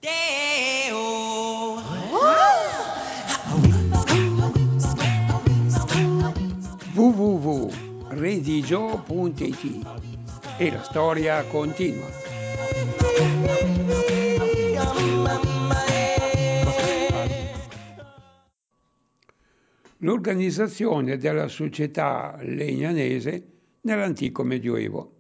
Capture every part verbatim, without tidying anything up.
w w w punto redigio punto it e la storia continua. L'organizzazione della società legnanese nell'antico Medioevo.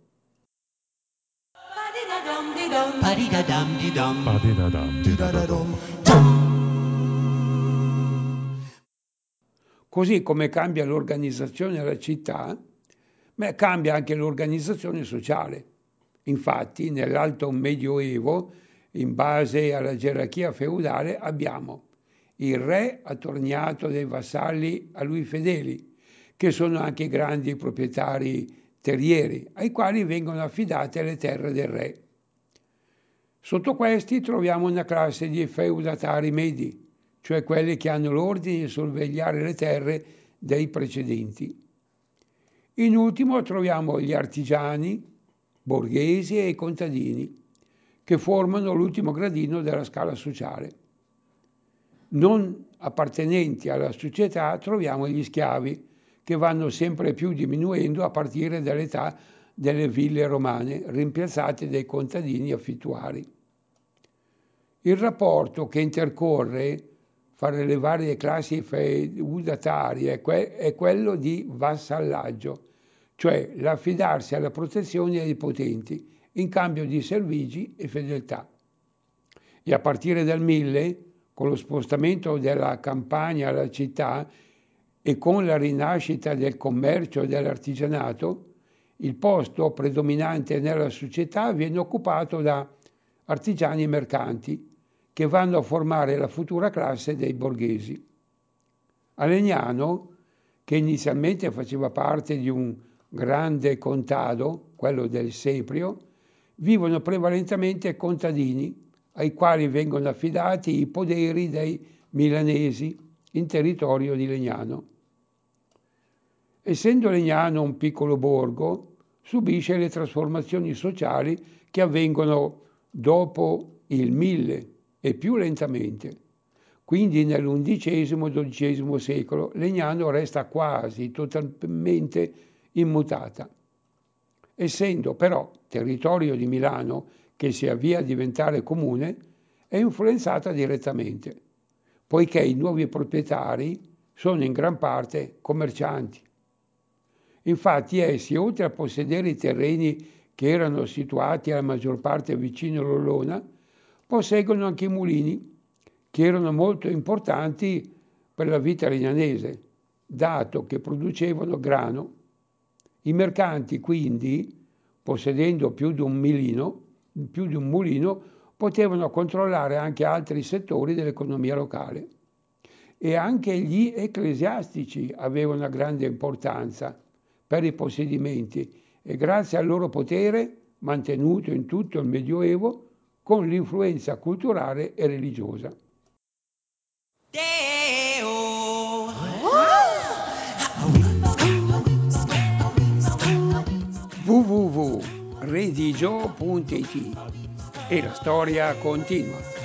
Così come cambia l'organizzazione della città, ma cambia anche l'organizzazione sociale. Infatti, nell'Alto Medioevo, in base alla gerarchia feudale, abbiamo il re attorniato dai vassalli a lui fedeli, che sono anche grandi proprietari terrieri, ai quali vengono affidate le terre del re. Sotto questi troviamo una classe di feudatari medi, cioè quelli che hanno l'ordine di sorvegliare le terre dei precedenti. In ultimo troviamo gli artigiani, borghesi e i contadini, che formano l'ultimo gradino della scala sociale. Non appartenenti alla società troviamo gli schiavi, che vanno sempre più diminuendo a partire dall'età delle ville romane, rimpiazzate dai contadini affittuari. Il rapporto che intercorre fra le varie classi feudatarie è, que- è quello di vassallaggio, cioè l'affidarsi alla protezione dei potenti in cambio di servigi e fedeltà. E a partire dal mille, con lo spostamento della campagna alla città e con la rinascita del commercio e dell'artigianato, il posto predominante nella società viene occupato da artigiani e mercanti, che vanno a formare la futura classe dei borghesi. A Legnano, che inizialmente faceva parte di un grande contado, quello del Seprio, vivono prevalentemente contadini, ai quali vengono affidati i poderi dei milanesi in territorio di Legnano. Essendo Legnano un piccolo borgo, subisce le trasformazioni sociali che avvengono dopo il mille e più lentamente. Quindi nell'undicesimo dodicesimo secolo Legnano resta quasi totalmente immutata. Essendo però territorio di Milano, che si avvia a diventare comune, è influenzata direttamente, poiché i nuovi proprietari sono in gran parte commercianti. Infatti essi, oltre a possedere i terreni che erano situati alla maggior parte vicino all'Olona, posseggono anche i mulini, che erano molto importanti per la vita legnanese, dato che producevano grano. I mercanti, quindi, possedendo più di un mulino, più di un mulino, potevano controllare anche altri settori dell'economia locale. E anche gli ecclesiastici avevano una grande importanza per i possedimenti e grazie al loro potere, mantenuto in tutto il Medioevo, con l'influenza culturale e religiosa. w w w punto redigio punto it e la storia continua.